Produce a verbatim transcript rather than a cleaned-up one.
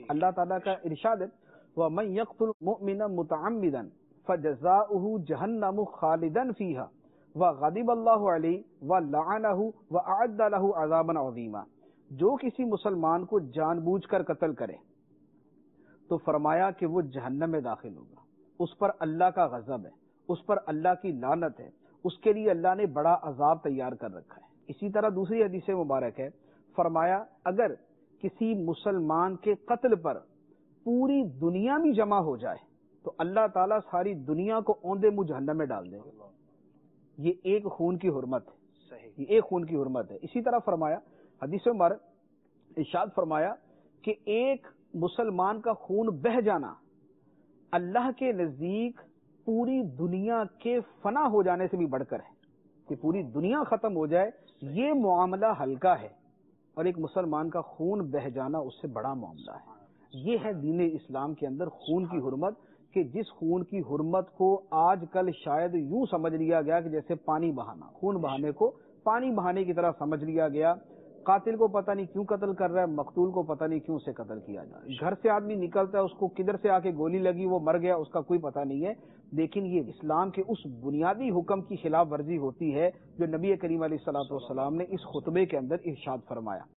اللہ تعالیٰ کا ارشاد ہے وَمَن يَقْتُلْ مُؤْمِنًا مُتَعَمِّدًا فَجَزَاؤُهُ جَهَنَّمُ خَالِدًا فِيهَا وَغَضِبَ اللَّهُ عَلَيْهِ وَلَعَنَهُ وَأَعَدَّ لَهُ عَذَابًا عَظِيمًا۔ جو کسی مسلمان کو جان بوجھ کر قتل کرے تو فرمایا کہ وہ جہنم میں داخل ہوگا، اس پر اللہ کا غضب ہے، اس پر اللہ کی لعنت ہے، اس کے لیے اللہ نے بڑا عذاب تیار کر رکھا ہے۔ اسی طرح دوسری حدیث مبارک ہے، فرمایا اگر کسی مسلمان کے قتل پر پوری دنیا بھی جمع ہو جائے تو اللہ تعالیٰ ساری دنیا کو اوندے منہ جہنم میں ڈال دے گا۔ یہ ایک خون کی حرمت ہے، یہ ایک خون کی حرمت ہے۔ اسی طرح فرمایا حدیث مبارک ارشاد فرمایا کہ ایک مسلمان کا خون بہہ جانا اللہ کے نزدیک پوری دنیا کے فنا ہو جانے سے بھی بڑھ کر ہے، کہ پوری دنیا ختم ہو جائے یہ معاملہ ہلکا ہے، اور ایک مسلمان کا خون بہہ جانا اس سے بڑا معاملہ ہے۔ یہ ہے دین اسلام کے اندر خون کی حرمت، کہ جس خون کی حرمت کو آج کل شاید یوں سمجھ لیا گیا کہ جیسے پانی بہانا، خون بہانے کو پانی بہانے کی طرح سمجھ لیا گیا۔ قاتل کو پتہ نہیں کیوں قتل کر رہا ہے، مقتول کو پتہ نہیں کیوں سے قتل کیا جا رہا ہے۔ گھر سے آدمی نکلتا ہے، اس کو کدھر سے آ کے گولی لگی وہ مر گیا، اس کا کوئی پتہ نہیں ہے، لیکن یہ اسلام کے اس بنیادی حکم کی خلاف ورزی ہوتی ہے جو نبی کریم علیہ الصلوۃ والسلام نے اس خطبے کے اندر ارشاد فرمایا۔